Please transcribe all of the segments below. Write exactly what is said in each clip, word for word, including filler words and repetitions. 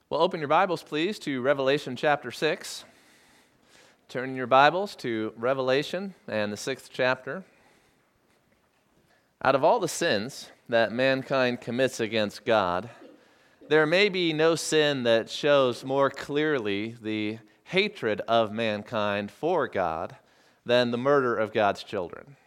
Well, open your Bibles, please, to Revelation chapter six. Turn your Bibles to Revelation and the sixth chapter. Out of all the sins that mankind commits against God, there may be no sin that shows more clearly the hatred of mankind for God than the murder of God's children.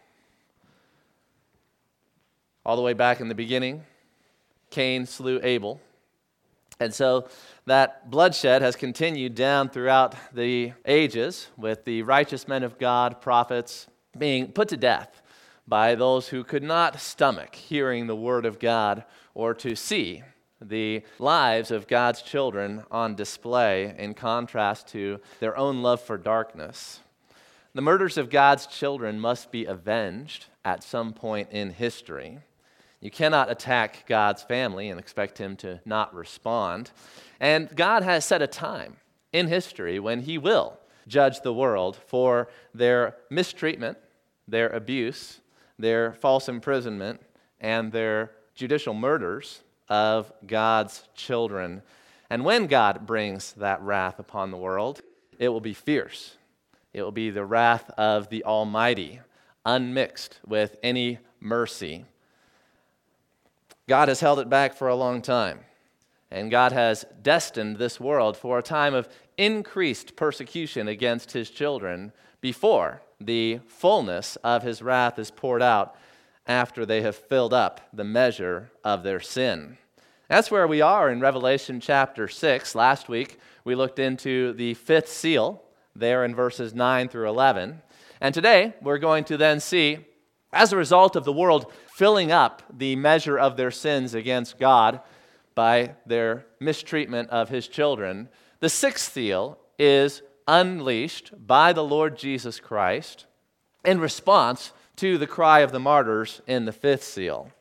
All the way back in the beginning, Cain slew Abel. And so that bloodshed has continued down throughout the ages, with the righteous men of God, prophets, being put to death by those who could not stomach hearing the word of God or to see the lives of God's children on display in contrast to their own love for darkness. The murders of God's children must be avenged at some point in history. You cannot attack God's family and expect him to not respond. And God has set a time in history when he will judge the world for their mistreatment, their abuse, their false imprisonment, and their judicial murders of God's children. And when God brings that wrath upon the world, it will be fierce. It will be the wrath of the Almighty, unmixed with any mercy. God has held it back for a long time, and God has destined this world for a time of increased persecution against his children before the fullness of his wrath is poured out after they have filled up the measure of their sin. That's where we are in Revelation chapter six. Last week, we looked into the fifth seal there in verses nine through eleven. And today, we're going to then see, as a result of the world filling up the measure of their sins against God by their mistreatment of his children, the sixth seal is unleashed by the Lord Jesus Christ in response to the cry of the martyrs in the fifth seal.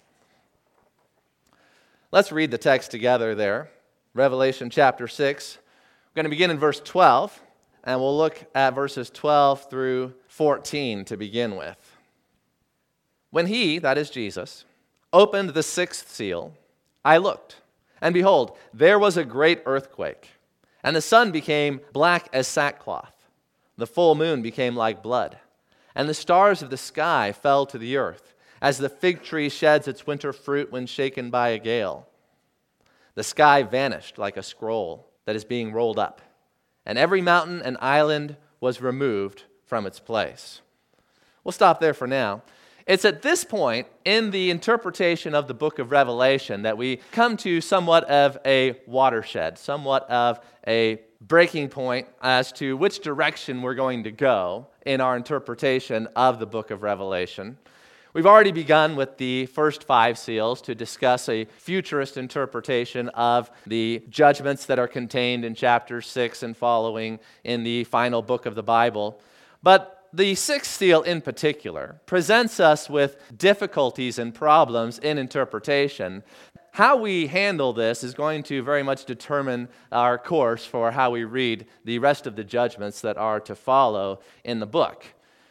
Let's read the text together there. Revelation chapter six. We're going to begin in verse twelve, and we'll look at verses twelve through fourteen to begin with. When he, that is Jesus, opened the sixth seal, I looked, and behold, there was a great earthquake, and the sun became black as sackcloth. The full moon became like blood, and the stars of the sky fell to the earth, as the fig tree sheds its winter fruit when shaken by a gale. The sky vanished like a scroll that is being rolled up, and every mountain and island was removed from its place. We'll stop there for now. It's at this point in the interpretation of the book of Revelation that we come to somewhat of a watershed, somewhat of a breaking point as to which direction we're going to go in our interpretation of the book of Revelation. We've already begun with the first five seals to discuss a futurist interpretation of the judgments that are contained in chapter six and following in the final book of the Bible. But the sixth seal in particular presents us with difficulties and problems in interpretation. How we handle this is going to very much determine our course for how we read the rest of the judgments that are to follow in the book.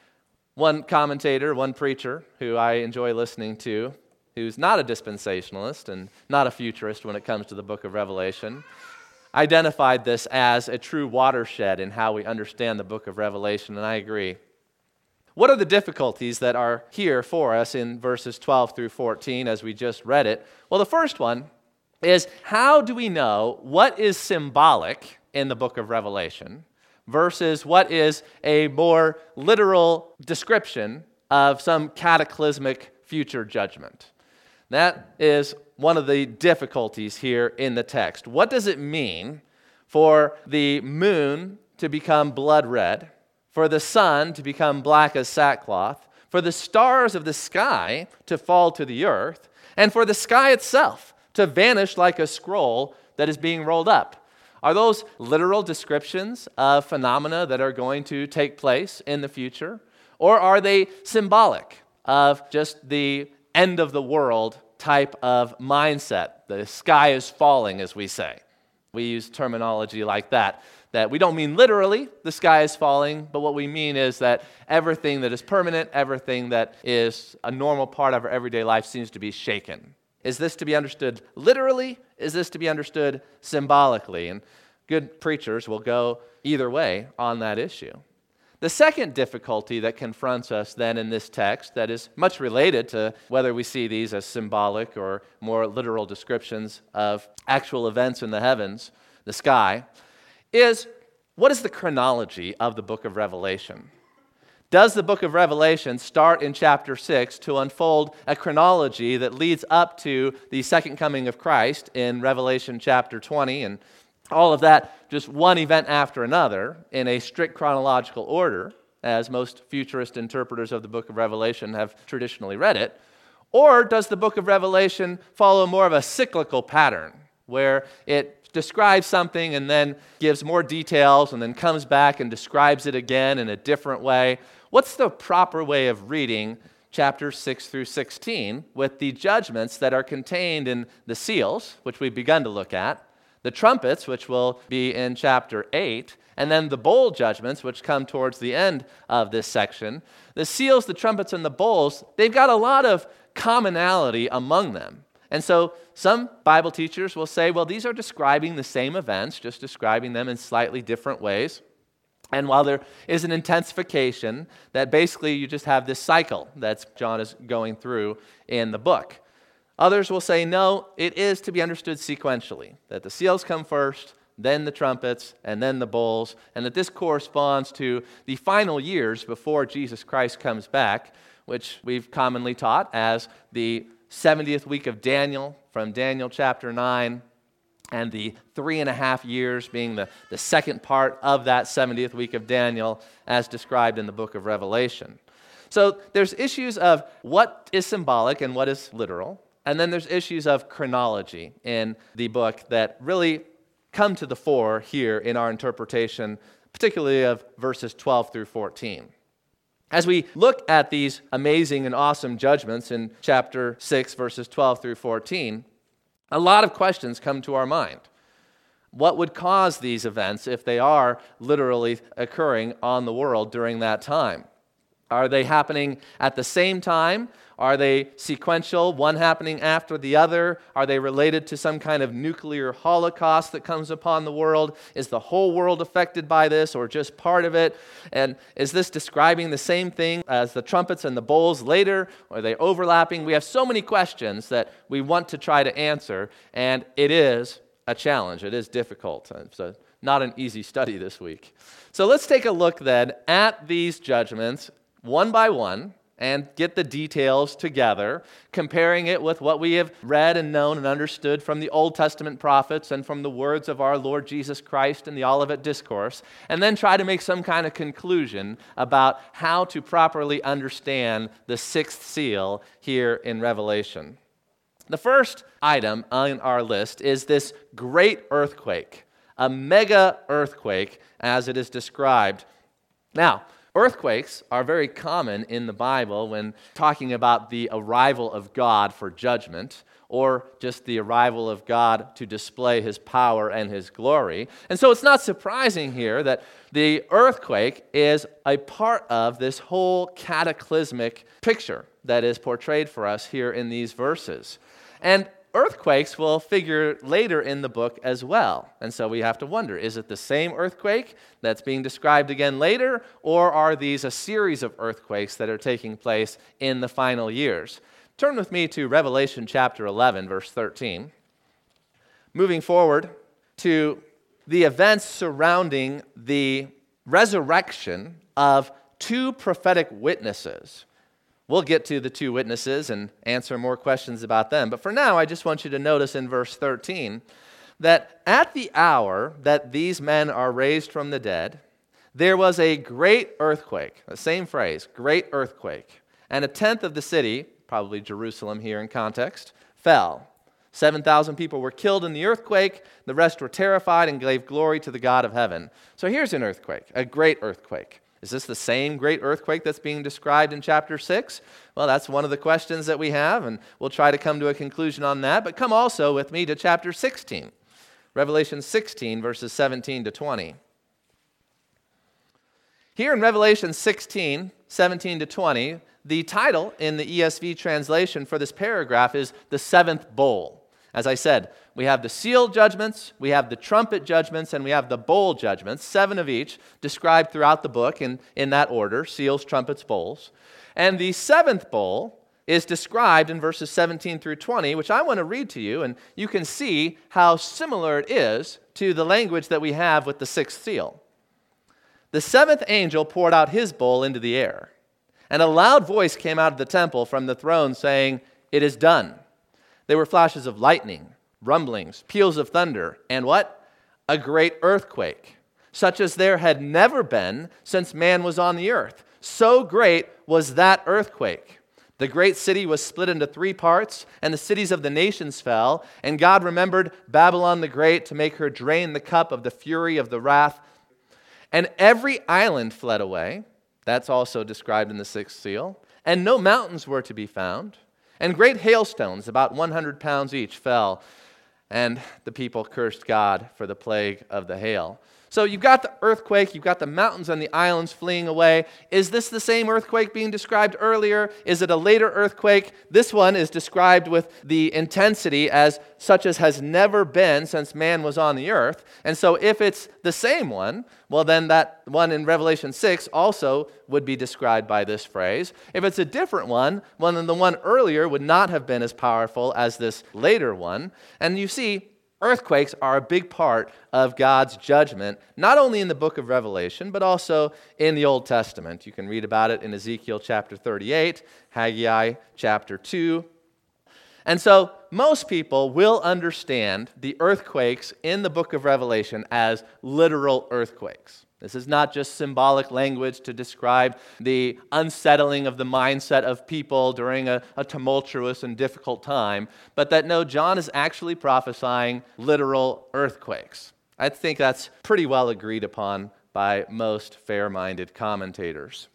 One commentator, one preacher who I enjoy listening to, who's not a dispensationalist and not a futurist when it comes to the book of Revelation, identified this as a true watershed in how we understand the book of Revelation, and I agree. What are the difficulties that are here for us in verses twelve through fourteen as we just read it? Well, the first one is, how do we know what is symbolic in the book of Revelation versus what is a more literal description of some cataclysmic future judgment? That is one of the difficulties here in the text. What does it mean for the moon to become blood red, for the sun to become black as sackcloth, for the stars of the sky to fall to the earth, and for the sky itself to vanish like a scroll that is being rolled up? Are those literal descriptions of phenomena that are going to take place in the future? Or are they symbolic of just the end of the world type of mindset? The sky is falling, as we say. We use terminology like that. That we don't mean literally the sky is falling, but what we mean is that everything that is permanent, everything that is a normal part of our everyday life seems to be shaken Is this to be understood literally? Is this to be understood symbolically? And good preachers will go either way on that issue. The second difficulty that confronts us then in this text, that is much related to whether we see these as symbolic or more literal descriptions of actual events in the heavens, the sky, is what is the chronology of the book of Revelation? Does the book of Revelation start in chapter six to unfold a chronology that leads up to the second coming of Christ in Revelation chapter twenty, and all of that just one event after another in a strict chronological order, as most futurist interpreters of the book of Revelation have traditionally read it? Or does the book of Revelation follow more of a cyclical pattern, where it describes something and then gives more details and then comes back and describes it again in a different way? What's the proper way of reading chapters six through sixteen with the judgments that are contained in the seals, which we've begun to look at, the trumpets, which will be in chapter eight, and then the bowl judgments, which come towards the end of this section? The seals, the trumpets, and the bowls, they've got a lot of commonality among them. And so some Bible teachers will say, well, these are describing the same events, just describing them in slightly different ways. And while there is an intensification, that basically you just have this cycle that John is going through in the book. Others will say, no, it is to be understood sequentially, that the seals come first, then the trumpets, and then the bowls, and that this corresponds to the final years before Jesus Christ comes back, which we've commonly taught as the seventieth week of Daniel from Daniel chapter nine, and the three and a half years being the, the second part of that seventieth week of Daniel as described in the book of Revelation. So there's issues of what is symbolic and what is literal, and then there's issues of chronology in the book that really come to the fore here in our interpretation, particularly of verses twelve through fourteen. As we look at these amazing and awesome judgments in chapter six, verses twelve through fourteen, a lot of questions come to our mind. What would cause these events if they are literally occurring on the world during that time? Are they happening at the same time? Are they sequential, one happening after the other? Are they related to some kind of nuclear holocaust that comes upon the world? Is the whole world affected by this or just part of it? And is this describing the same thing as the trumpets and the bowls later? Are they overlapping? We have so many questions that we want to try to answer, and it is a challenge. It is difficult. It's a, not an easy study this week. So let's take a look then at these judgments one by one, and get the details together, comparing it with what we have read and known and understood from the Old Testament prophets and from the words of our Lord Jesus Christ in the Olivet Discourse, and then try to make some kind of conclusion about how to properly understand the sixth seal here in Revelation. The first item on our list is this great earthquake, a mega earthquake as it is described. Now, earthquakes are very common in the Bible when talking about the arrival of God for judgment, or just the arrival of God to display his power and his glory. And so it's not surprising here that the earthquake is a part of this whole cataclysmic picture that is portrayed for us here in these verses. And earthquakes will figure later in the book as well. And so we have to wonder, is it the same earthquake that's being described again later, or are these a series of earthquakes that are taking place in the final years? Turn with me to Revelation chapter eleven, verse thirteen. Moving forward to the events surrounding the resurrection of two prophetic witnesses. We'll get to the two witnesses and answer more questions about them. But for now, I just want you to notice in verse thirteen that at the hour that these men are raised from the dead, there was a great earthquake. The same phrase, great earthquake. And a tenth of the city, probably Jerusalem here in context, fell. seven thousand people were killed in the earthquake. The rest were terrified and gave glory to the God of heaven. So here's an earthquake, a great earthquake. Is this the same great earthquake that's being described in chapter six? Well, that's one of the questions that we have, and we'll try to come to a conclusion on that. But come also with me to chapter sixteen, Revelation sixteen, verses seventeen to twenty. Here in Revelation sixteen, seventeen to twenty, the title in the E S V translation for this paragraph is the seventh bowl. As I said, we have the seal judgments, we have the trumpet judgments, and we have the bowl judgments, seven of each, described throughout the book in, in that order, seals, trumpets, bowls. And the seventh bowl is described in verses seventeen through twenty, which I want to read to you, and you can see how similar it is to the language that we have with the sixth seal. The seventh angel poured out his bowl into the air, and a loud voice came out of the temple from the throne saying, "It is done." There were flashes of lightning, rumblings, peals of thunder, and what? A great earthquake, such as there had never been since man was on the earth. So great was that earthquake. The great city was split into three parts, and the cities of the nations fell, and God remembered Babylon the Great to make her drain the cup of the fury of the wrath. And every island fled away. That's also described in the sixth seal. And no mountains were to be found. And great hailstones, about one hundred pounds each, fell. And the people cursed God for the plague of the hail. So you've got the earthquake, you've got the mountains and the islands fleeing away. Is this the same earthquake being described earlier? Is it a later earthquake? This one is described with the intensity as such as has never been since man was on the earth. And so if it's the same one, well then that one in Revelation six also would be described by this phrase. If it's a different one, well then the one earlier would not have been as powerful as this later one. And you see, earthquakes are a big part of God's judgment, not only in the book of Revelation, but also in the Old Testament. You can read about it in Ezekiel chapter thirty-eight, Haggai chapter two. And so most people will understand the earthquakes in the book of Revelation as literal earthquakes. This is not just symbolic language to describe the unsettling of the mindset of people during a, a tumultuous and difficult time, but that no, John is actually prophesying literal earthquakes. I think that's pretty well agreed upon by most fair-minded commentators.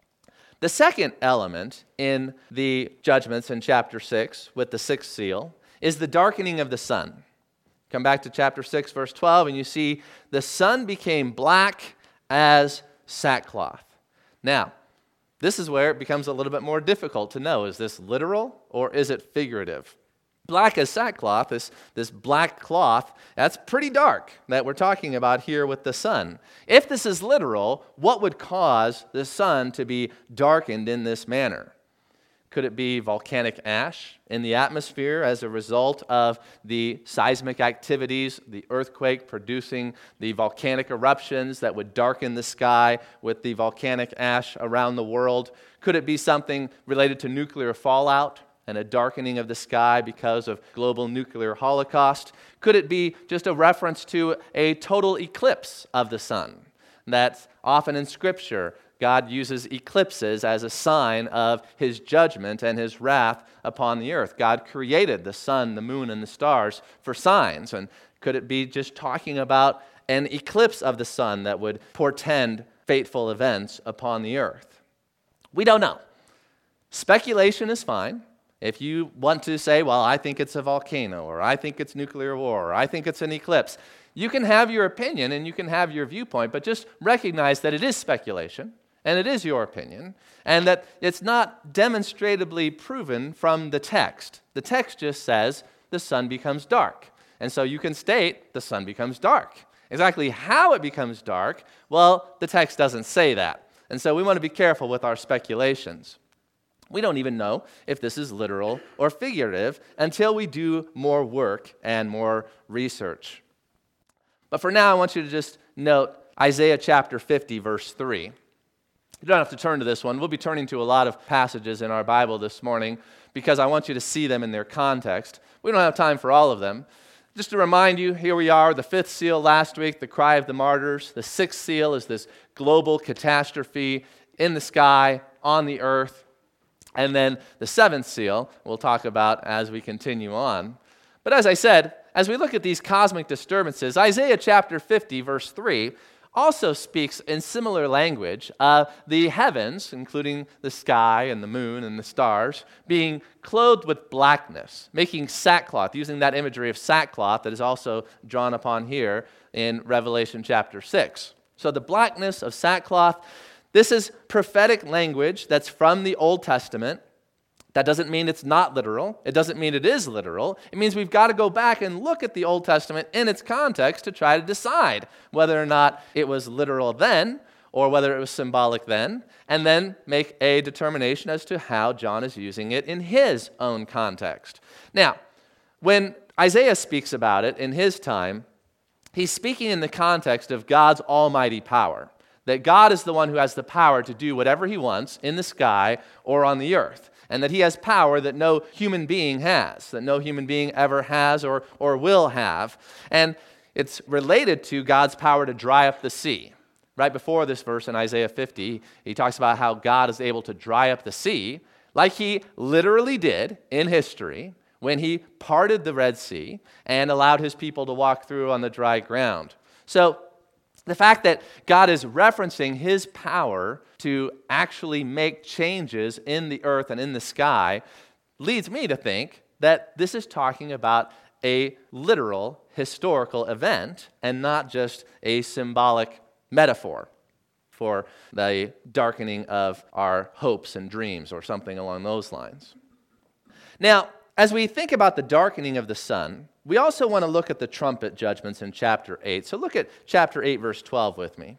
The second element in the judgments in chapter six with the sixth seal is the darkening of the sun. Come back to chapter six, verse twelve, and you see the sun became black as sackcloth. Now, this is where it becomes a little bit more difficult to know. Is this literal or is it figurative? Black as sackcloth, this, this black cloth, that's pretty dark that we're talking about here with the sun. If this is literal, what would cause the sun to be darkened in this manner? Could it be volcanic ash in the atmosphere as a result of the seismic activities, the earthquake producing the volcanic eruptions that would darken the sky with the volcanic ash around the world? Could it be something related to nuclear fallout and a darkening of the sky because of global nuclear holocaust? Could it be just a reference to a total eclipse of the sun? That's often in Scripture. God uses eclipses as a sign of his judgment and his wrath upon the earth. God created the sun, the moon, and the stars for signs. And could it be just talking about an eclipse of the sun that would portend fateful events upon the earth? We don't know. Speculation is fine. If you want to say, well, I think it's a volcano, or I think it's nuclear war, or I think it's an eclipse, you can have your opinion and you can have your viewpoint, but just recognize that it is speculation. And it is your opinion, and that it's not demonstrably proven from the text. The text just says the sun becomes dark. And so you can state the sun becomes dark. Exactly how it becomes dark, well, the text doesn't say that. And so we want to be careful with our speculations. We don't even know if this is literal or figurative until we do more work and more research. But for now, I want you to just note Isaiah chapter fifty, verse three. You don't have to turn to this one. We'll be turning to a lot of passages in our Bible this morning because I want you to see them in their context. We don't have time for all of them. Just to remind you, here we are, the fifth seal last week, the cry of the martyrs. The sixth seal is this global catastrophe in the sky, on the earth. And then the seventh seal we'll talk about as we continue on. But as I said, as we look at these cosmic disturbances, Isaiah chapter fifty, verse three, also speaks in similar language of the heavens, including the sky and the moon and the stars, being clothed with blackness, making sackcloth, using that imagery of sackcloth that is also drawn upon here in Revelation chapter six. So the blackness of sackcloth, This is prophetic language that's from the Old Testament. That doesn't mean it's not literal. It doesn't mean it is literal. It means we've got to go back and look at the Old Testament in its context to try to decide whether or not it was literal then or whether it was symbolic then, and then make a determination as to how John is using it in his own context. Now, when Isaiah speaks about it in his time, he's speaking in the context of God's almighty power, that God is the one who has the power to do whatever he wants in the sky or on the earth, and that he has power that no human being has, that no human being ever has or, or will have. And it's related to God's power to dry up the sea. Right before this verse in Isaiah fifty, he talks about how God is able to dry up the sea, like he literally did in history when he parted the Red Sea and allowed his people to walk through on the dry ground. So the fact that God is referencing his power to actually make changes in the earth and in the sky leads me to think that this is talking about a literal historical event and not just a symbolic metaphor for the darkening of our hopes and dreams or something along those lines. Now, as we think about the darkening of the sun, we also want to look at the trumpet judgments in chapter eight. So look at chapter eight, verse twelve with me.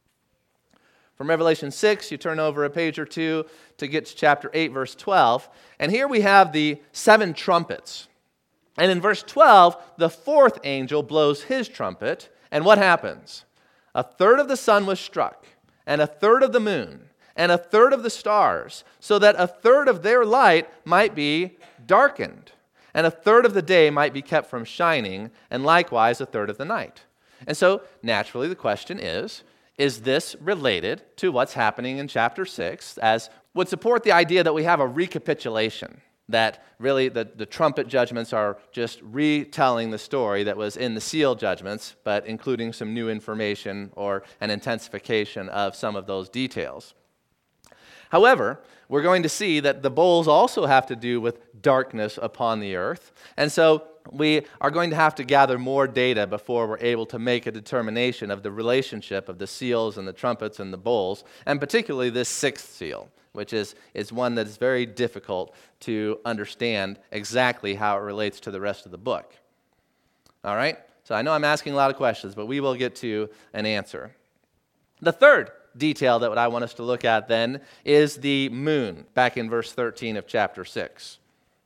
From Revelation six, you turn over a page or two to get to chapter eight, verse twelve. And here we have the seven trumpets. And in verse twelve, the fourth angel blows his trumpet. And what happens? A third of the sun was struck, and a third of the moon, and a third of the stars, so that a third of their light might be darkened, and a third of the day might be kept from shining, and likewise a third of the night. And so, naturally, the question is, is this related to what's happening in chapter six, as would support the idea that we have a recapitulation, that really the, the trumpet judgments are just retelling the story that was in the seal judgments, but including some new information or an intensification of some of those details. However, we're going to see that the bowls also have to do with darkness upon the earth, and so we are going to have to gather more data before we're able to make a determination of the relationship of the seals and the trumpets and the bowls, and particularly this sixth seal, which is, is one that is very difficult to understand exactly how it relates to the rest of the book. All right? So I know I'm asking a lot of questions, but we will get to an answer. The third detail that I want us to look at then is the moon, back in verse thirteen of chapter six.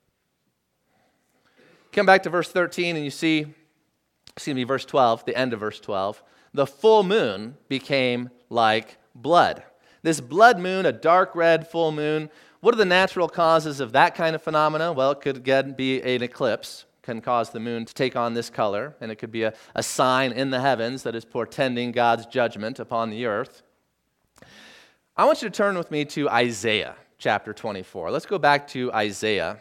Come back to verse thirteen and you see, excuse me, verse twelve, the end of verse twelve. The full moon became like blood. This blood moon, a dark red full moon, what are the natural causes of that kind of phenomena? Well, it could again be an eclipse, can cause the moon to take on this color, and it could be a, a sign in the heavens that is portending God's judgment upon the earth. I want you to turn with me to Isaiah chapter twenty-four. Let's go back to Isaiah.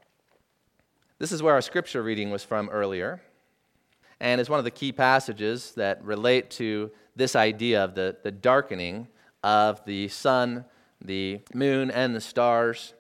This is where our scripture reading was from earlier, and is one of the key passages that relate to this idea of the, the darkening of the sun, the moon, and the stars.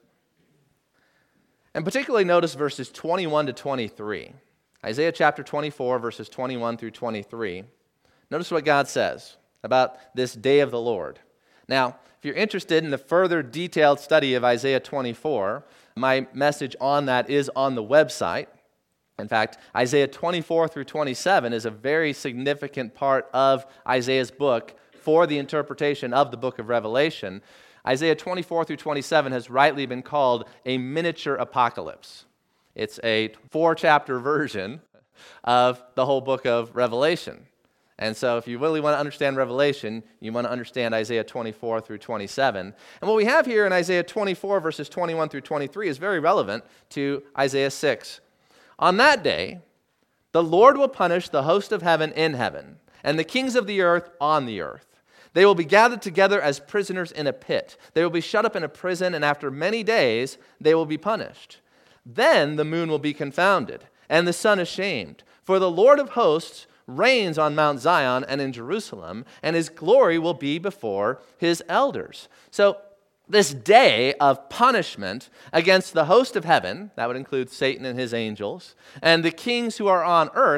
And particularly notice verses twenty-one to twenty-three. Isaiah chapter twenty-four, verses twenty-one through twenty-three. Notice what God says about this day of the Lord. Now, if you're interested in the further detailed study of Isaiah twenty-four, my message on that is on the website. In fact, Isaiah twenty-four through twenty-seven is a very significant part of Isaiah's book for the interpretation of the book of Revelation. Isaiah twenty-four through twenty-seven has rightly been called a miniature apocalypse. It's a four-chapter version of the whole book of Revelation. And so if you really want to understand Revelation, you want to understand Isaiah twenty-four through twenty-seven. And what we have here in Isaiah twenty-four, verses twenty-one through twenty-three, is very relevant to Isaiah six. On that day, the Lord will punish the host of heaven in heaven, and the kings of the earth on the earth. They will be gathered together as prisoners in a pit. They will be shut up in a prison, and after many days they will be punished. Then the moon will be confounded, and the sun ashamed. For the Lord of hosts reigns on Mount Zion and in Jerusalem, and his glory will be before his elders. So this day of punishment against the host of heaven, that would include Satan and his angels, and the kings who are on earth,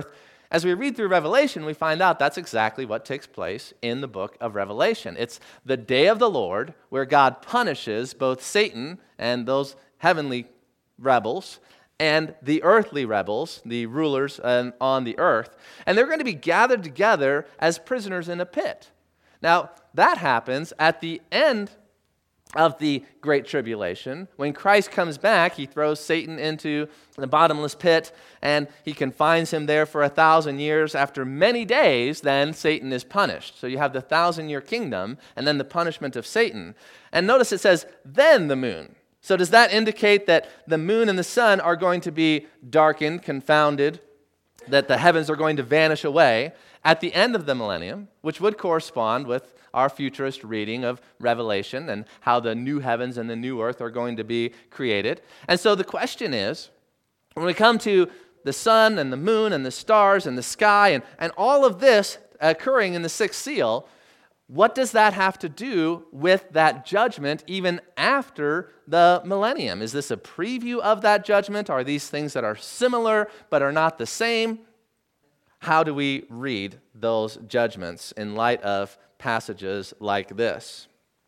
As we read through Revelation, we find out that's exactly what takes place in the book of Revelation. It's the day of the Lord where God punishes both Satan and those heavenly rebels and the earthly rebels, the rulers on the earth, and they're going to be gathered together as prisoners in a pit. Now, that happens at the end of the Great Tribulation. When Christ comes back, he throws Satan into the bottomless pit, and he confines him there for a thousand years. After many days, then Satan is punished. So you have the thousand-year kingdom, and then the punishment of Satan. And notice it says, then the moon. So does that indicate that the moon and the sun are going to be darkened, confounded, that the heavens are going to vanish away at the end of the millennium, which would correspond with our futurist reading of Revelation and how the new heavens and the new earth are going to be created? And so the question is, when we come to the sun and the moon and the stars and the sky and, and all of this occurring in the sixth seal, what does that have to do with that judgment even after the millennium? Is this a preview of that judgment? Are these things that are similar but are not the same? How do we read those judgments in light of passages like this?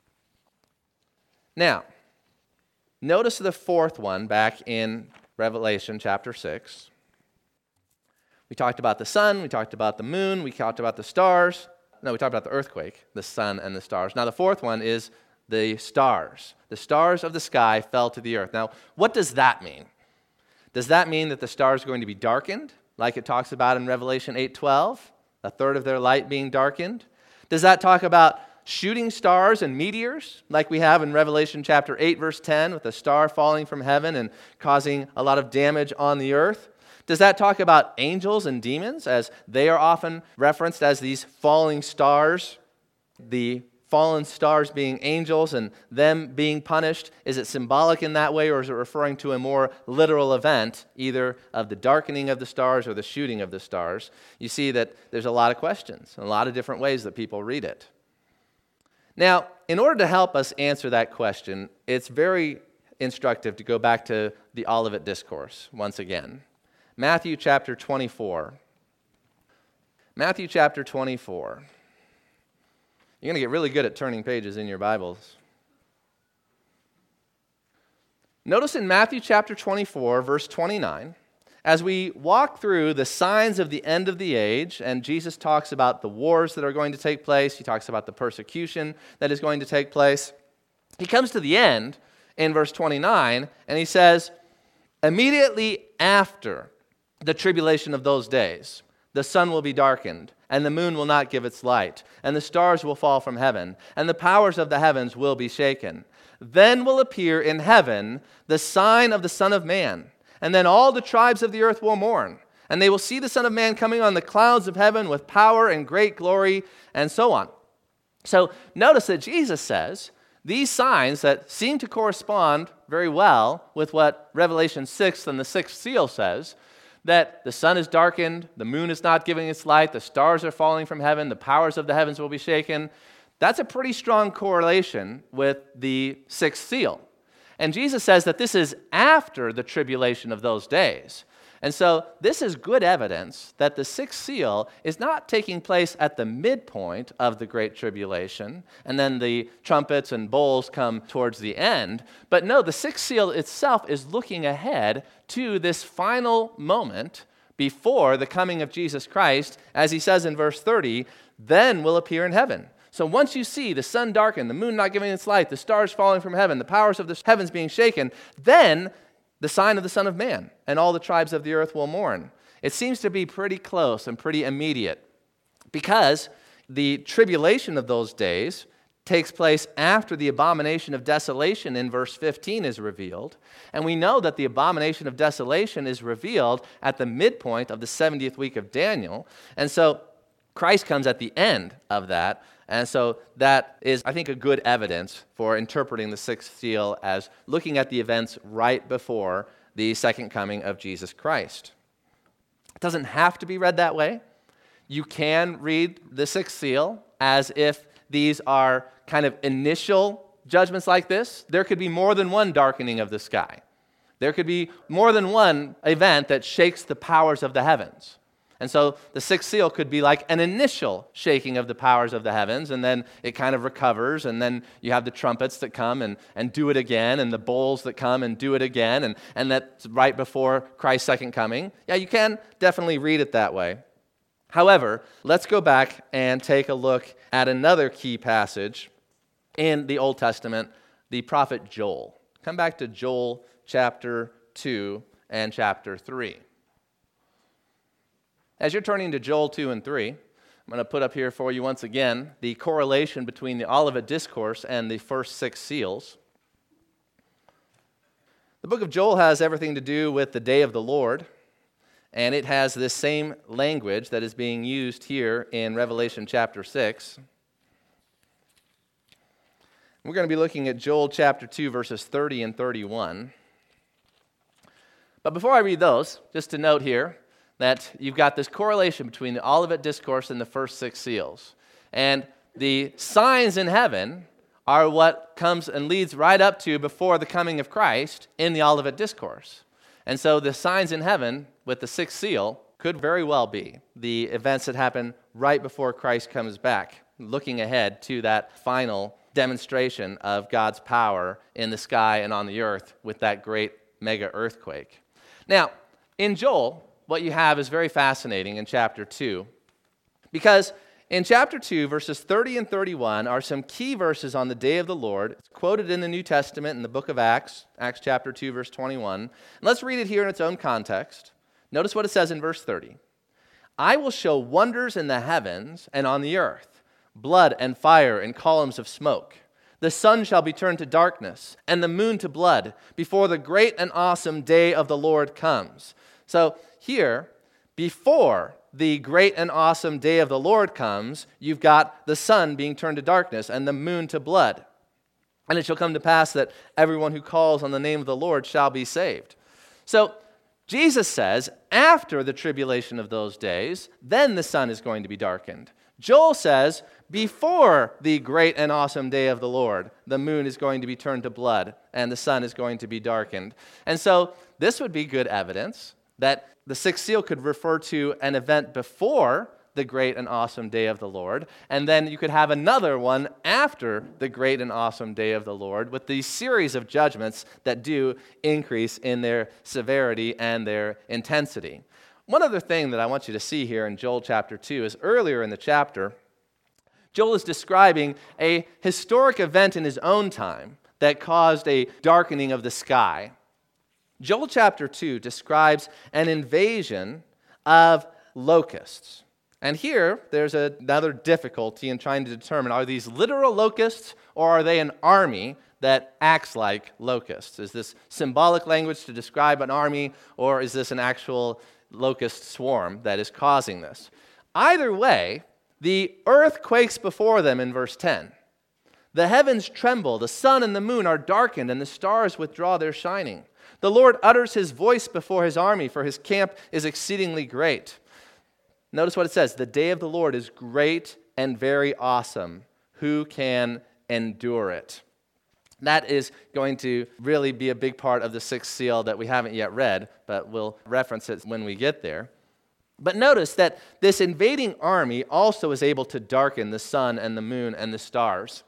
Now, notice the fourth one back in Revelation chapter six. We talked about the sun, we talked about the moon, we talked about the stars. No, we talked about the earthquake, the sun and the stars. Now, the fourth one is the stars. The stars of the sky fell to the earth. Now, what does that mean? Does that mean that the stars are going to be darkened, like it talks about in Revelation eight twelve, a third of their light being darkened? Does that talk about shooting stars and meteors, like we have in Revelation chapter eight, verse ten, with a star falling from heaven and causing a lot of damage on the earth? Does that talk about angels and demons, as they are often referenced as these falling stars, the fallen stars being angels and them being punished? Is it symbolic in that way, or is it referring to a more literal event, either of the darkening of the stars or the shooting of the stars? You see that there's a lot of questions, a lot of different ways that people read it. Now, in order to help us answer that question, it's very instructive to go back to the Olivet Discourse once again. Matthew chapter twenty-four. Matthew chapter twenty-four. You're going to get really good at turning pages in your Bibles. Notice in Matthew chapter twenty-four, verse twenty-nine, as we walk through the signs of the end of the age, and Jesus talks about the wars that are going to take place, he talks about the persecution that is going to take place, he comes to the end in verse twenty-nine, and he says, immediately after the tribulation of those days, the sun will be darkened, and the moon will not give its light, and the stars will fall from heaven, and the powers of the heavens will be shaken. Then will appear in heaven the sign of the Son of Man, and then all the tribes of the earth will mourn, and they will see the Son of Man coming on the clouds of heaven with power and great glory, and so on. So notice that Jesus says these signs that seem to correspond very well with what Revelation six and the sixth seal says, that the sun is darkened, the moon is not giving its light, the stars are falling from heaven, the powers of the heavens will be shaken. That's a pretty strong correlation with the sixth seal. And Jesus says that this is after the tribulation of those days. And so this is good evidence that the sixth seal is not taking place at the midpoint of the Great Tribulation, and then the trumpets and bowls come towards the end. But no, the sixth seal itself is looking ahead to this final moment before the coming of Jesus Christ, as he says in verse thirty, then will appear in heaven. So once you see the sun darkened, the moon not giving its light, the stars falling from heaven, the powers of the heavens being shaken, then the sign of the Son of Man, and all the tribes of the earth will mourn. It seems to be pretty close and pretty immediate, because the tribulation of those days takes place after the abomination of desolation in verse fifteen is revealed. And we know that the abomination of desolation is revealed at the midpoint of the seventieth week of Daniel. And so Christ comes at the end of that. And so that is, I think, a good evidence for interpreting the sixth seal as looking at the events right before the second coming of Jesus Christ. It doesn't have to be read that way. You can read the sixth seal as if these are kind of initial judgments like this. There could be more than one darkening of the sky. There could be more than one event that shakes the powers of the heavens. And so the sixth seal could be like an initial shaking of the powers of the heavens, and then it kind of recovers, and then you have the trumpets that come and, and do it again, and the bowls that come and do it again, and, and that's right before Christ's second coming. Yeah, you can definitely read it that way. However, let's go back and take a look at another key passage in the Old Testament, the prophet Joel. Come back to Joel chapter two and chapter three. As you're turning to Joel two and three, I'm going to put up here for you once again the correlation between the Olivet Discourse and the first six seals. The book of Joel has everything to do with the day of the Lord, and it has this same language that is being used here in Revelation chapter six. We're going to be looking at Joel chapter two, verses thirty and thirty-one. But before I read those, just to note here, that you've got this correlation between the Olivet Discourse and the first six seals. And the signs in heaven are what comes and leads right up to before the coming of Christ in the Olivet Discourse. And so the signs in heaven with the sixth seal could very well be the events that happen right before Christ comes back, looking ahead to that final demonstration of God's power in the sky and on the earth with that great mega earthquake. Now, in Joel, what you have is very fascinating in chapter two, because in chapter two, verses thirty and thirty-one are some key verses on the day of the Lord. It's quoted in the New Testament in the book of Acts, Acts chapter two, verse twenty-one. And let's read it here in its own context. Notice what it says in verse thirty. I will show wonders in the heavens and on the earth, blood and fire and columns of smoke. The sun shall be turned to darkness and the moon to blood before the great and awesome day of the Lord comes. So here, before the great and awesome day of the Lord comes, you've got the sun being turned to darkness and the moon to blood. And it shall come to pass that everyone who calls on the name of the Lord shall be saved. So Jesus says, after the tribulation of those days, then the sun is going to be darkened. Joel says, before the great and awesome day of the Lord, the moon is going to be turned to blood and the sun is going to be darkened. And so this would be good evidence that the sixth seal could refer to an event before the great and awesome day of the Lord, and then you could have another one after the great and awesome day of the Lord with these series of judgments that do increase in their severity and their intensity. One other thing that I want you to see here in Joel chapter two is earlier in the chapter, Joel is describing a historic event in his own time that caused a darkening of the sky. Joel chapter two describes an invasion of locusts. And here, there's another difficulty in trying to determine, are these literal locusts or are they an army that acts like locusts? Is this symbolic language to describe an army, or is this an actual locust swarm that is causing this? Either way, the earth quakes before them in verse ten. The heavens tremble, the sun and the moon are darkened, and the stars withdraw their shining. The Lord utters his voice before his army, for his camp is exceedingly great. Notice what it says, the day of the Lord is great and very awesome. Who can endure it? That is going to really be a big part of the sixth seal that we haven't yet read, but we'll reference it when we get there. But notice that this invading army also is able to darken the sun and the moon and the stars.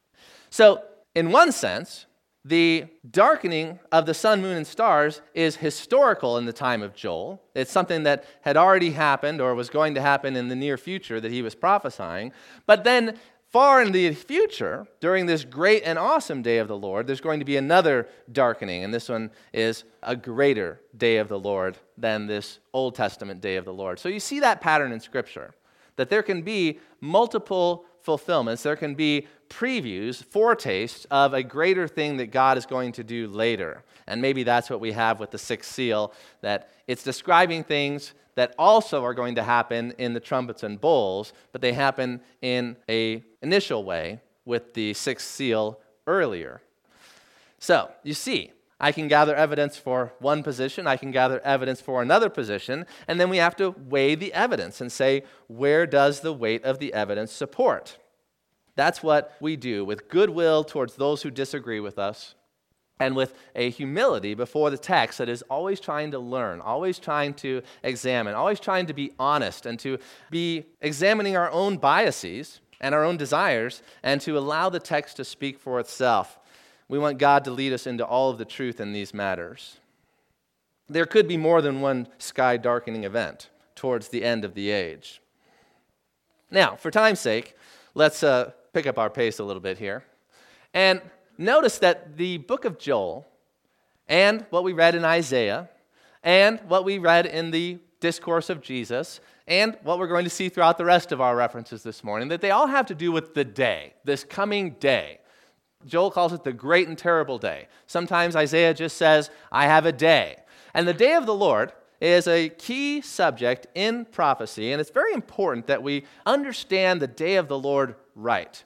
So, in one sense, the darkening of the sun, moon, and stars is historical in the time of Joel. It's something that had already happened or was going to happen in the near future that he was prophesying. But then, far in the future, during this great and awesome day of the Lord, there's going to be another darkening, and this one is a greater day of the Lord than this Old Testament day of the Lord. So you see that pattern in Scripture, that there can be multiple fulfillments, there can be previews, foretastes of a greater thing that God is going to do later. And maybe that's what we have with the sixth seal, that it's describing things that also are going to happen in the trumpets and bowls, but they happen in an initial way with the sixth seal earlier. So, you see, I can gather evidence for one position, I can gather evidence for another position, and then we have to weigh the evidence and say, where does the weight of the evidence support? That's what we do with goodwill towards those who disagree with us. and with a humility before the text that is always trying to learn, always trying to examine, always trying to be honest and to be examining our own biases and our own desires and to allow the text to speak for itself. We want God to lead us into all of the truth in these matters. There could be more than one sky-darkening event towards the end of the age. Now, for time's sake, let's uh, pick up our pace a little bit here. And notice that the book of Joel and what we read in Isaiah and what we read in the discourse of Jesus and what we're going to see throughout the rest of our references this morning, that they all have to do with the day, this coming day. Joel calls it the great and terrible day. Sometimes Isaiah just says, I have a day. And the day of the Lord is a key subject in prophecy, and it's very important that we understand the day of the Lord right.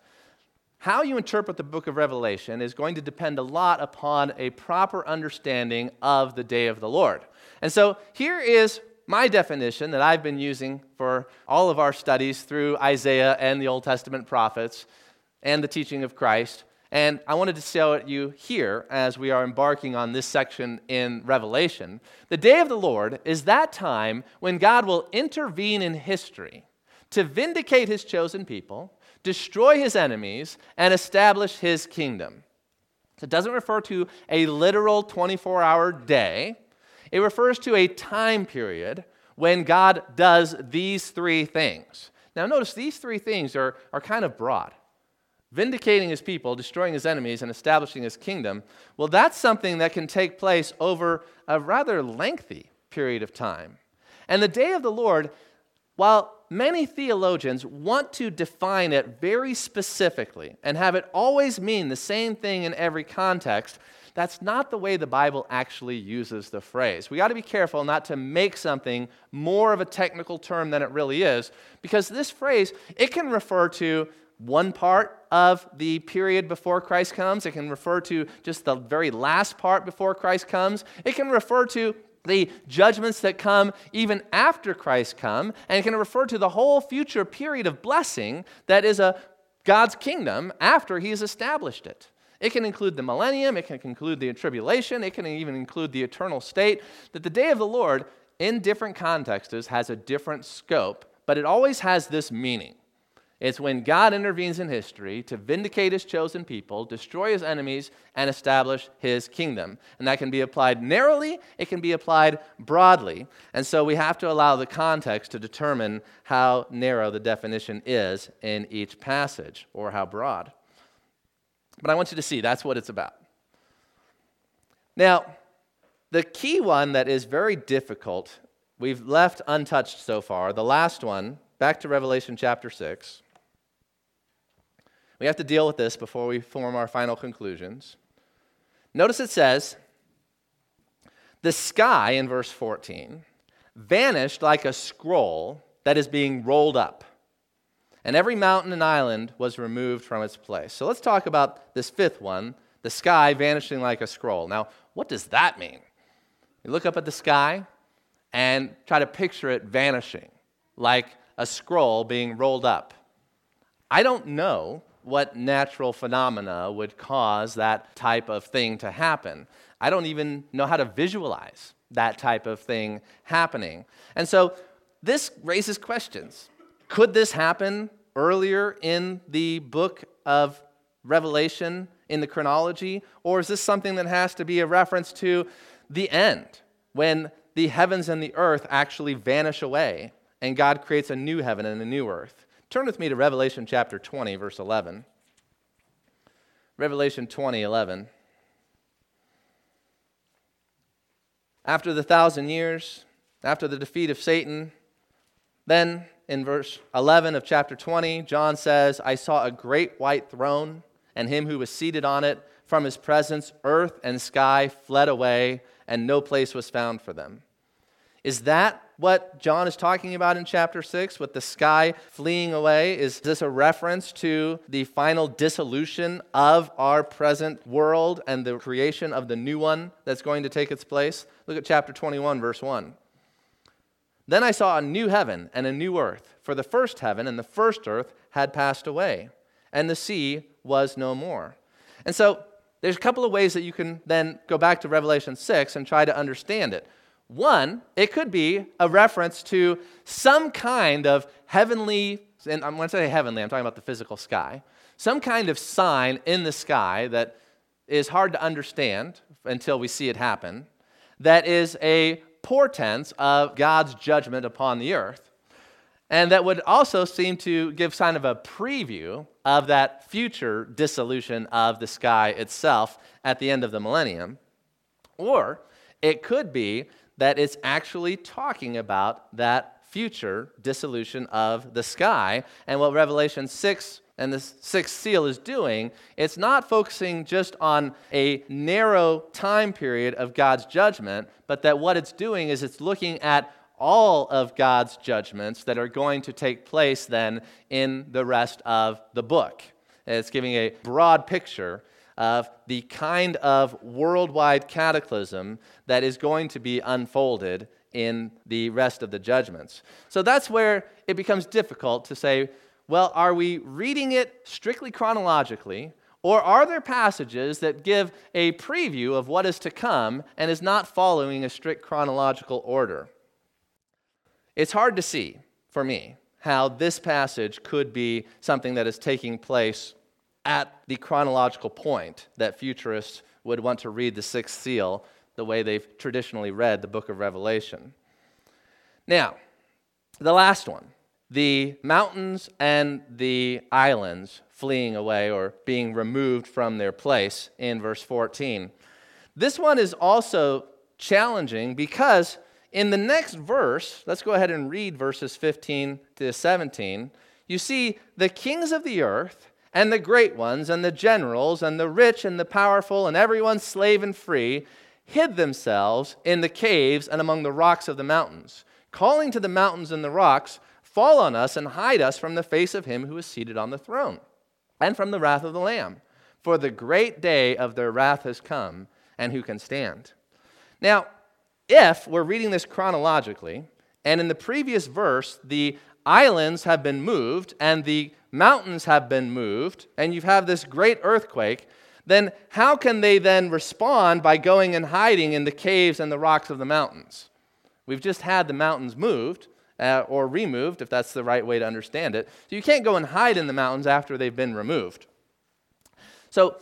How you interpret the book of Revelation is going to depend a lot upon a proper understanding of the day of the Lord. And so here is my definition that I've been using for all of our studies through Isaiah and the Old Testament prophets and the teaching of Christ. And I wanted to show it you here as we are embarking on this section in Revelation. The day of the Lord is that time when God will intervene in history to vindicate his chosen people, destroy his enemies, and establish his kingdom. So it doesn't refer to a literal twenty-four hour day. It refers to a time period when God does these three things. Now notice these three things are, are kind of broad. Vindicating his people, destroying his enemies, and establishing his kingdom, well, that's something that can take place over a rather lengthy period of time. And the day of the Lord, while many theologians want to define it very specifically and have it always mean the same thing in every context, that's not the way the Bible actually uses the phrase. We got to be careful not to make something more of a technical term than it really is, because this phrase, it can refer to one part of the period before Christ comes. It can refer to just the very last part before Christ comes. It can refer to the judgments that come even after Christ come, and it can refer to the whole future period of blessing that is a God's kingdom after he has established it. It can include the millennium, it can include the tribulation, it can even include the eternal state, that the day of the Lord in different contexts has a different scope, but it always has this meaning. It's when God intervenes in history to vindicate his chosen people, destroy his enemies, and establish his kingdom. And that can be applied narrowly, it can be applied broadly. And so we have to allow the context to determine how narrow the definition is in each passage, or how broad. But I want you to see that's what it's about. Now, the key one that is very difficult, we've left untouched so far, the last one, back to Revelation chapter six. We have to deal with this before we form our final conclusions. Notice it says, the sky, in verse fourteen, vanished like a scroll that is being rolled up, and every mountain and island was removed from its place. So let's talk about this fifth one, the sky vanishing like a scroll. Now, what does that mean? You look up at the sky and try to picture it vanishing like a scroll being rolled up. I don't know what natural phenomena would cause that type of thing to happen. I don't even know how to visualize that type of thing happening. And so this raises questions. Could this happen earlier in the book of Revelation in the chronology? Or is this something that has to be a reference to the end, when the heavens and the earth actually vanish away and God creates a new heaven and a new earth? Turn with me to Revelation chapter twenty, verse eleven. Revelation twenty, eleven. After the thousand years, after the defeat of Satan, then in verse eleven of chapter twenty, John says, I saw a great white throne, and him who was seated on it. From his presence, earth and sky fled away, and no place was found for them. Is that what John is talking about in chapter six, with the sky fleeing away? Is this a reference to the final dissolution of our present world and the creation of the new one that's going to take its place? Look at chapter twenty-one, verse one. Then I saw a new heaven and a new earth, for the first heaven and the first earth had passed away, and the sea was no more. And so there's a couple of ways that you can then go back to Revelation six and try to understand it. One, it could be a reference to some kind of heavenly, and I'm going to say heavenly, I'm talking about the physical sky, some kind of sign in the sky that is hard to understand until we see it happen, that is a portent of God's judgment upon the earth. And that would also seem to give kind of a preview of that future dissolution of the sky itself at the end of the millennium. Or it could be that it's actually talking about that future dissolution of the sky. And what Revelation six and the sixth seal is doing, it's not focusing just on a narrow time period of God's judgment, but that what it's doing is it's looking at all of God's judgments that are going to take place then in the rest of the book. And it's giving a broad picture of the kind of worldwide cataclysm that is going to be unfolded in the rest of the judgments. So that's where it becomes difficult to say, well, are we reading it strictly chronologically, or are there passages that give a preview of what is to come and is not following a strict chronological order? It's hard to see, for me, how this passage could be something that is taking place at the chronological point that futurists would want to read the sixth seal the way they've traditionally read the book of Revelation. Now, the last one, the mountains and the islands fleeing away or being removed from their place in verse fourteen. This one is also challenging because in the next verse, let's go ahead and read verses fifteen to seventeen, you see the kings of the earth and the great ones and the generals and the rich and the powerful and everyone slave and free hid themselves in the caves and among the rocks of the mountains, calling to the mountains and the rocks, fall on us and hide us from the face of him who is seated on the throne and from the wrath of the Lamb. For the great day of their wrath has come, and who can stand? Now, if we're reading this chronologically, and in the previous verse, the islands have been moved and the mountains have been moved, and you have this great earthquake, then how can they then respond by going and hiding in the caves and the rocks of the mountains? We've just had the mountains moved, uh, or removed, if that's the right way to understand it. So you can't go and hide in the mountains after they've been removed. So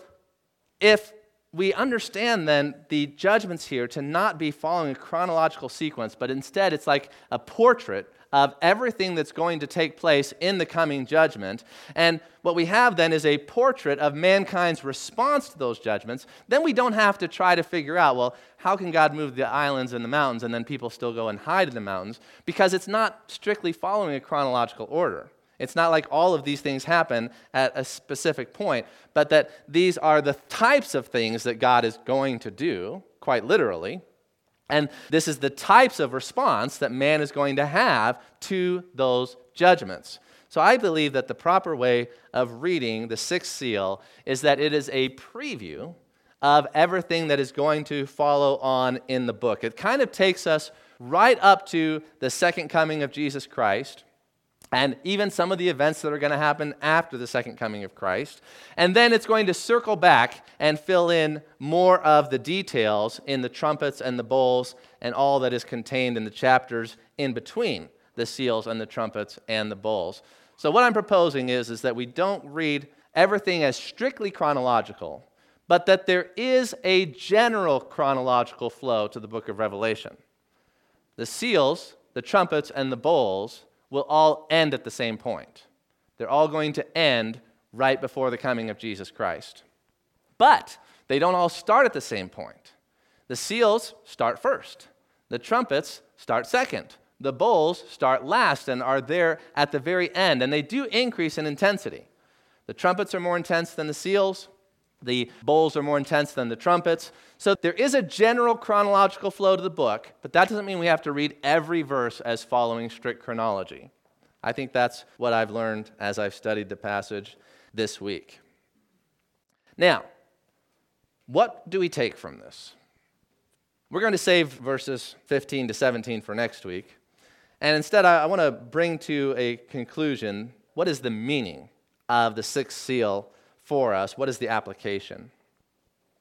if we understand then the judgments here to not be following a chronological sequence, but instead it's like a portrait of everything that's going to take place in the coming judgment. And what we have then is a portrait of mankind's response to those judgments. Then we don't have to try to figure out, well, how can God move the islands and the mountains and then people still go and hide in the mountains? Because it's not strictly following a chronological order. It's not like all of these things happen at a specific point, but that these are the types of things that God is going to do, quite literally. And this is the types of response that man is going to have to those judgments. So I believe that the proper way of reading the sixth seal is that it is a preview of everything that is going to follow on in the book. It kind of takes us right up to the second coming of Jesus Christ, and even some of the events that are going to happen after the second coming of Christ. And then it's going to circle back and fill in more of the details in the trumpets and the bowls and all that is contained in the chapters in between the seals and the trumpets and the bowls. So what I'm proposing is, is that we don't read everything as strictly chronological, but that there is a general chronological flow to the book of Revelation. The seals, the trumpets, and the bowls will all end at the same point. They're all going to end right before the coming of Jesus Christ. But they don't all start at the same point. The seals start first. The trumpets start second. The bowls start last and are there at the very end, and they do increase in intensity. The trumpets are more intense than the seals. The bowls are more intense than the trumpets. So there is a general chronological flow to the book, but that doesn't mean we have to read every verse as following strict chronology. I think that's what I've learned as I've studied the passage this week. Now, what do we take from this? We're going to save verses fifteen to seventeen for next week. And instead, I, I want to bring to a conclusion, what is the meaning of the sixth seal for us? What is the application?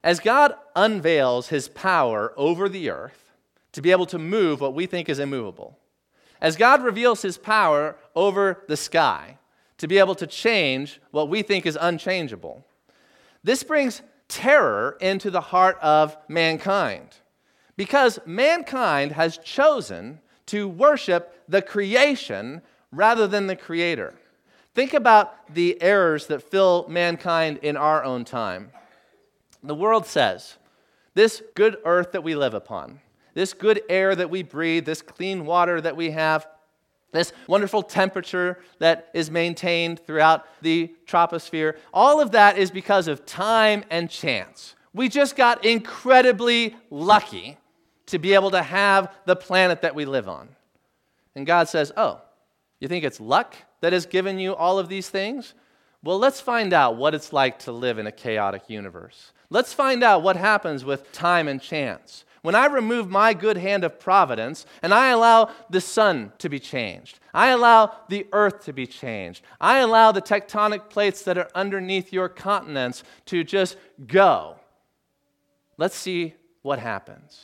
As God unveils his power over the earth to be able to move what we think is immovable, as God reveals his power over the sky to be able to change what we think is unchangeable, this brings terror into the heart of mankind because mankind has chosen to worship the creation rather than the Creator. Think about the errors that fill mankind in our own time. The world says, this good earth that we live upon, this good air that we breathe, this clean water that we have, this wonderful temperature that is maintained throughout the troposphere, all of that is because of time and chance. We just got incredibly lucky to be able to have the planet that we live on. And God says, oh, you think it's luck that has given you all of these things? Well, let's find out what it's like to live in a chaotic universe. Let's find out what happens with time and chance. When I remove my good hand of providence and I allow the sun to be changed, I allow the earth to be changed, I allow the tectonic plates that are underneath your continents to just go, let's see what happens.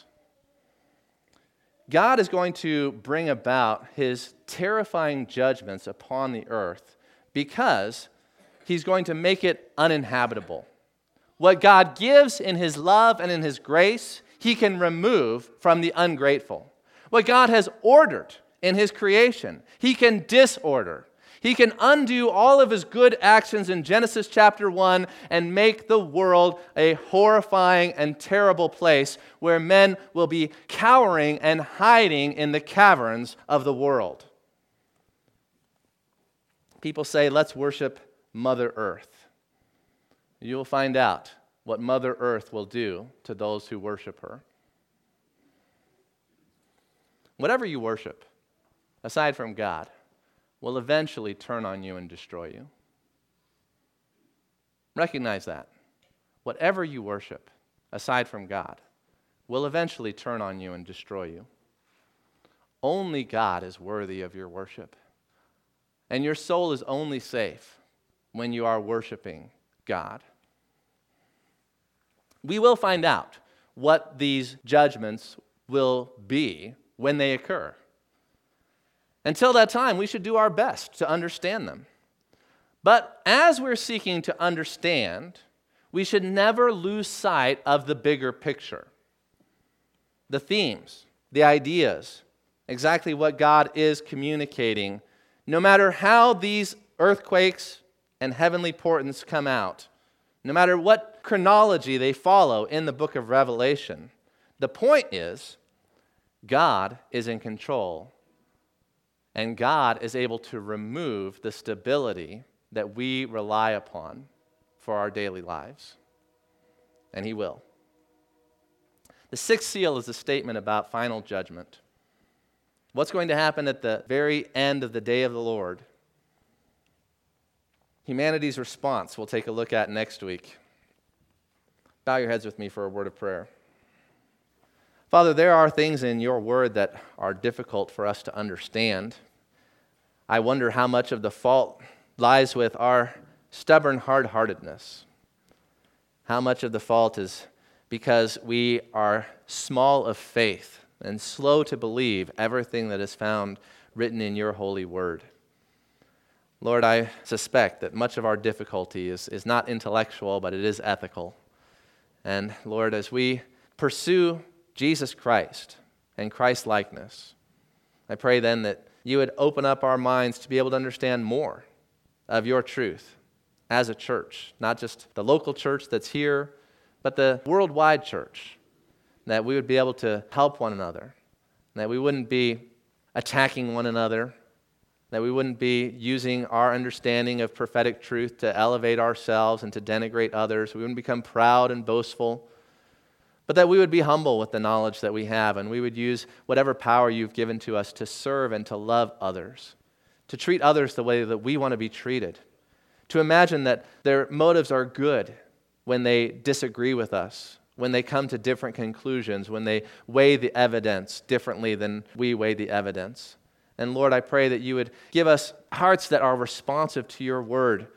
God is going to bring about his terrifying judgments upon the earth because he's going to make it uninhabitable. What God gives in his love and in his grace, he can remove from the ungrateful. What God has ordered in his creation, he can disorder. He can undo all of his good actions in Genesis chapter one and make the world a horrifying and terrible place where men will be cowering and hiding in the caverns of the world. People say, let's worship Mother Earth. You will find out what Mother Earth will do to those who worship her. Whatever you worship, aside from God, will eventually turn on you and destroy you. Recognize that. Whatever you worship, aside from God, will eventually turn on you and destroy you. Only God is worthy of your worship. And your soul is only safe when you are worshiping God. We will find out what these judgments will be when they occur. Until that time, we should do our best to understand them. But as we're seeking to understand, we should never lose sight of the bigger picture. The themes, the ideas, exactly what God is communicating, no matter how these earthquakes and heavenly portents come out, no matter what chronology they follow in the book of Revelation, the point is God is in control, and God is able to remove the stability that we rely upon for our daily lives. And he will. The sixth seal is a statement about final judgment. What's going to happen at the very end of the day of the Lord? Humanity's response we'll take a look at next week. Bow your heads with me for a word of prayer. Father, there are things in your word that are difficult for us to understand. I wonder how much of the fault lies with our stubborn hard-heartedness. How much of the fault is because we are small of faith and slow to believe everything that is found written in your holy word. Lord, I suspect that much of our difficulty is, is not intellectual, but it is ethical. And Lord, as we pursue Jesus Christ and Christ-likeness, I pray then that you would open up our minds to be able to understand more of your truth as a church, not just the local church that's here, but the worldwide church, that we would be able to help one another, that we wouldn't be attacking one another, that we wouldn't be using our understanding of prophetic truth to elevate ourselves and to denigrate others. We wouldn't become proud and boastful, but that we would be humble with the knowledge that we have, and we would use whatever power you've given to us to serve and to love others, to treat others the way that we want to be treated, to imagine that their motives are good when they disagree with us, when they come to different conclusions, when they weigh the evidence differently than we weigh the evidence. And Lord, I pray that you would give us hearts that are responsive to your word,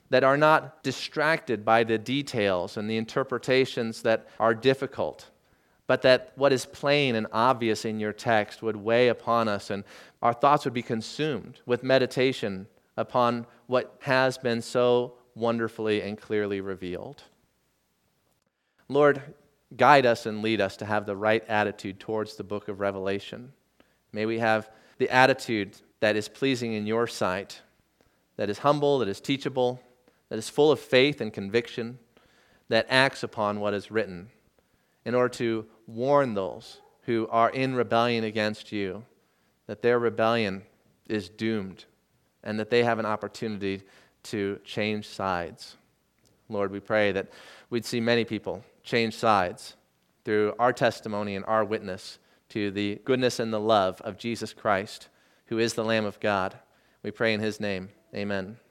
that are not distracted by the details and the interpretations that are difficult, but that what is plain and obvious in your text would weigh upon us, and our thoughts would be consumed with meditation upon what has been so wonderfully and clearly revealed. Lord, guide us and lead us to have the right attitude towards the book of Revelation. May we have the attitude that is pleasing in your sight, that is humble, that is teachable, that is full of faith and conviction, that acts upon what is written in order to warn those who are in rebellion against you that their rebellion is doomed and that they have an opportunity to change sides. Lord, we pray that we'd see many people change sides through our testimony and our witness to the goodness and the love of Jesus Christ, who is the Lamb of God. We pray in his name. Amen.